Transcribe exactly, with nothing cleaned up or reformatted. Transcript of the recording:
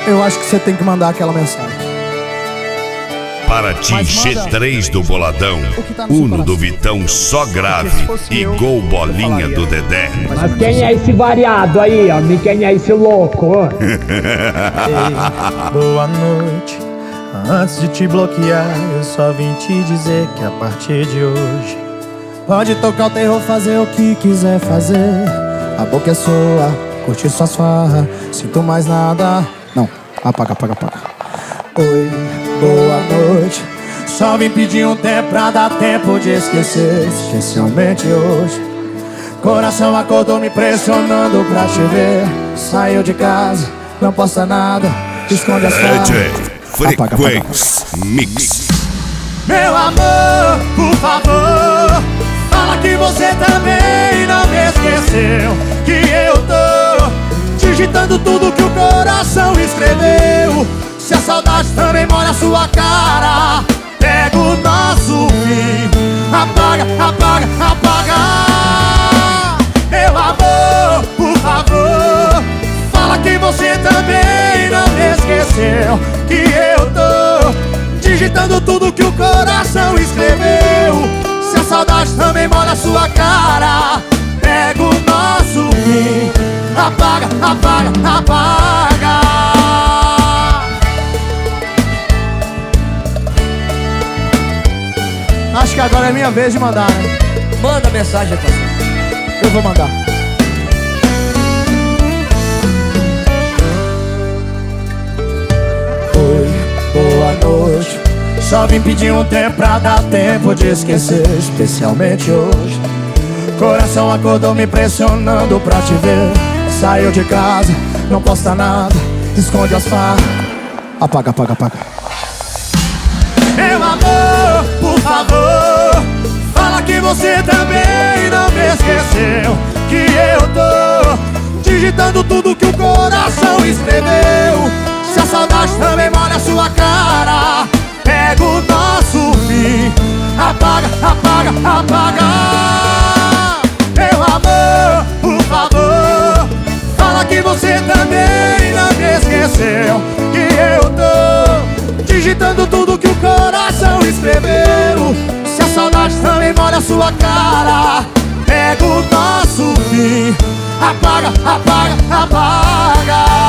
eu acho que você tem que mandar aquela mensagem. Para ti, G três do Boladão, tá Uno do Vitão só grave e eu, Gol Bolinha do Dedé. Mas quem é esse variado aí, ó? Quem é esse louco? Ei, boa noite. Antes de te bloquear, eu só vim te dizer que a partir de hoje pode tocar o terror, fazer o que quiser fazer. A boca é sua, curtir suas farras. Sinto mais nada. Não, apaga, apaga, apaga. Oi, boa noite. Só vim pedir um tempo pra dar tempo de esquecer, especialmente hoje. Coração acordou me pressionando pra te ver. Saiu de casa, não posta nada, esconde as farras. Frequência Mix. Meu amor, por favor, fala que você também não me esqueceu. Que eu tô digitando tudo que o coração escreveu. Se a saudade também molha a sua cara, pega o nosso fim, apaga, apaga, apaga. Meu amor, por favor, fala que você também não me esqueceu. Que eu tô digitando tudo que o coração escreveu. Se a saudade também molha a sua cara, pega o nosso fim, apaga, apaga, apaga. Acho que agora é minha vez de mandar, né? Manda mensagem, parceiro. Eu vou mandar. Oi, boa noite. Só vim pedir um tempo pra dar tempo de esquecer, especialmente hoje. Coração acordou me pressionando pra te ver. Saiu de casa, não posta nada, esconde as farras. Apaga, apaga, apaga. Meu amor, por favor, fala que você também não me esqueceu. Que eu tô digitando tudo que o coração escreveu. Se a saudade também molha a sua cara, pega o nosso fim, apaga, apaga, apaga. Meu amor, por favor, fala que você também não me esqueceu. Que eu tô digitando tudo que o coração escreveu. Se a saudade também molha a sua cara, pega o nosso fim, apaga, apaga, apaga.